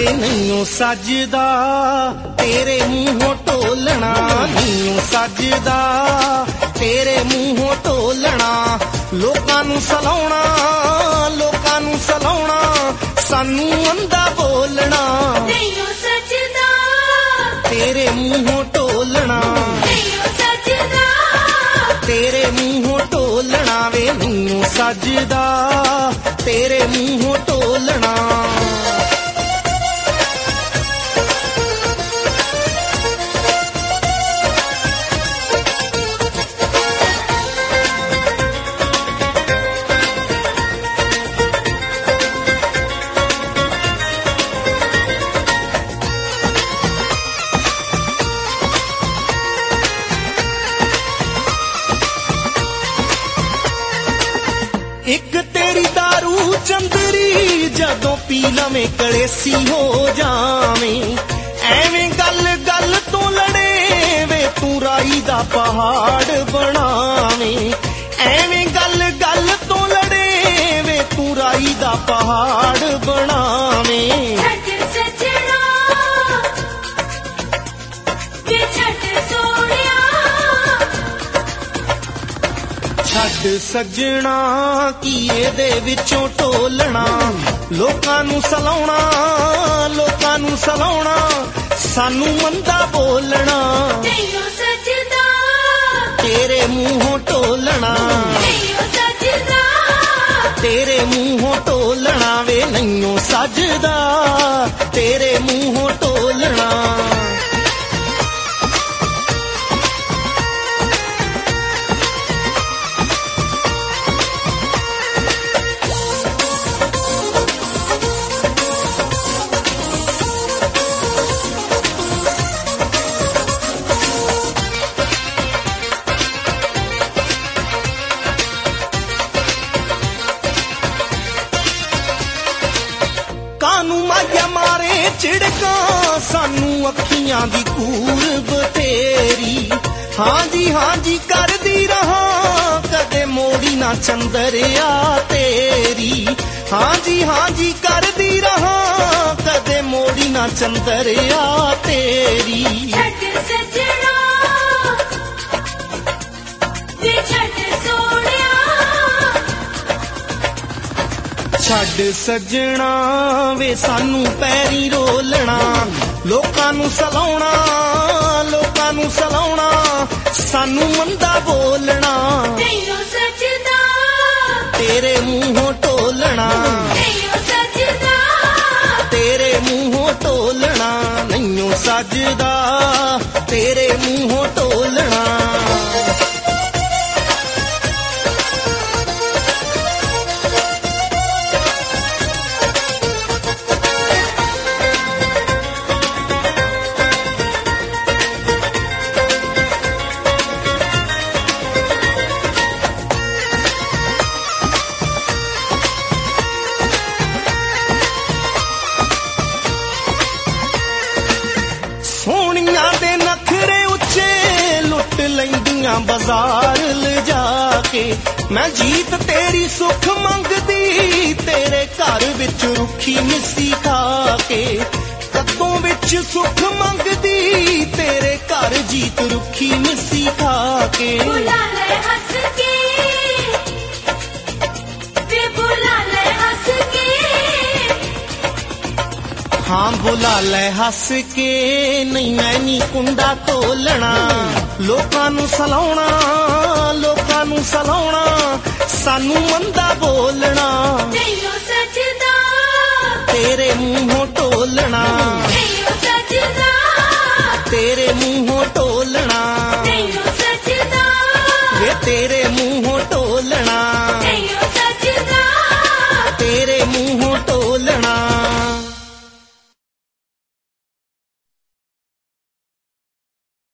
वे नैयों सजदा तेरे मूहों टोलना, नैयों सजदा तेरे मूहों टोलना। लोकां नूं सलाउणा, लोकां नूं सलाउणा, सानू अंधा बोलना। नैयों सजदा तेरे मूहों टोलना, नैयों सजदा तेरे मूहों टोलना वे नैयों सजदा तेरे मूहों टोलना। एक तेरी दारू चंदरी जदों पी लवें कलेसी हो जावें। एवें गल गल तो लड़े वे तू राई दा पहाड़ बनावें। एवें गल गल तो लड़े वे तू राई दा पहाड़ बनावें। छट सजना वे छट सोहणिया, छड्ड सजना की ਇਹਦੇ ਵਿੱਚੋਂ ਟੋਲਣਾ। ਲੋਕਾਂ ਨੂੰ ਸਲਾਉਣਾ, ਲੋਕਾਂ ਨੂੰ ਸਲਾਉਣਾ, ਸਾਨੂੰ ਮੰਦਾ ਬੋਲਣਾ। ਨੈयों सजदा ਤੇਰੇ ਮੂੰਹੋਂ ਟੋਲਣਾ, नैयों सजदा ਤੇਰੇ ਮੂੰਹੋਂ ਟੋਲਣਾ ਵੇ ਨੈयों ਸਜਦਾ ਤੇਰੇ ਮੂੰਹੋਂ ਟੋਲਣਾ। ਕਾਨੂੰ ਮਾਇਆ ਮਾਰੇ ਝਿੜਕਾਂ ਸਾਨੂੰ ਅੱਖੀਆਂ ਦੀ ਕੂਰ ਬਥੇਰੀ। ਹਾਂਜੀ ਹਾਂਜੀ ਕਰਦੀ ਰਹਾਂ ਕਦੇ ਮੋੜੀ ਨਾ ਚੰਦਰਿਆ ਤੇਰੀ। ਹਾਂਜੀ ਹਾਂਜੀ ਕਰਦੀ ਰਹਾਂ ਕਦੇ ਮੋੜੀ ਨਾ ਚੰਦਰਿਆ ਤੇਰੀ। छट सजना वे छट सोहणिया, ਛੱਡ ਸੱਜਣਾ ਵੇ ਸਾਨੂੰ ਪੈਰੀ ਰੋਲਣਾ। ਲੋਕਾਂ ਨੂੰ ਸਲਾਉਣਾ, ਲੋਕਾਂ ਨੂੰ ਸਲਾਉਣਾ, ਸਾਨੂੰ ਮੰਦਾ ਬੋਲਣਾ। नैयों सजदा ਤੇਰੇ ਮੂੰਹੋਂ ਟੋਲਣਾ, नैयों सजदा ਤੇਰੇ ਮੂੰਹੋਂ ਟੋਲਣਾ, ਨੈयों ਸਜਦਾ ਤੇਰੇ ਮੂੰਹੋਂ ਟੋਲਣਾ। ਸੋਹਣੀਆਂ ਦੇ ਨਖਰੇ ਉੱਚੇ ਲੁੱਟ ਲੈਂਦੀਆਂ ਬਾਜ਼ਾਰ ਲਿਜਾ ਕੇ। ਮੈਂ ਜੀਤ ਤੇਰੀ ਸੁੱਖ ਮੰਗਦੀ ਤੇਰੇ ਘਰ ਵਿੱਚ ਰੁੱਖੀ ਮਿੱਸੀ ਖਾ ਕੇ। ਕਦੋਂ ਵਿੱਚ ਸੁੱਖ ਮੰਗਦੀ ਤੇਰੇ ਘਰ ਜੀਤ ਰੁੱਖੀ ਮਿੱਸੀ ਖਾ ਕੇ। बुला ले हंस के वे बुला ले हंस के, ਹਾਂ ਬੁਲਾ ਲੈ ਹੱਸ ਕੇ ਨਹੀਂ ਮੈਂ ਨੀ ਕੁੰਡਾ ਤੋਲਣਾ। ਲੋਕਾਂ ਨੂੰ ਸਲਾਉਣਾ, ਲੋਕਾਂ ਨੂੰ ਸਲਾਉਣਾ, ਸਾਨੂੰ ਮੰਦਾ ਬੋਲਣਾ। नैयों सजदा ਤੇਰੇ ਮੂੰਹੋਂ ਟੋਲਣਾ, नैयों सजदा ਤੇਰੇ ਮੂੰਹੋਂ ਟੋਲਣਾ। नैयों